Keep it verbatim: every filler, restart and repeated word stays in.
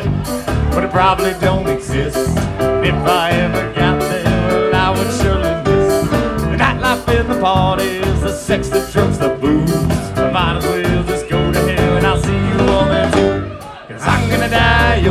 but it probably don't exist. If I ever got there, well, I would surely miss the nightlife and the parties, the sex, the drugs, the booze. I might as well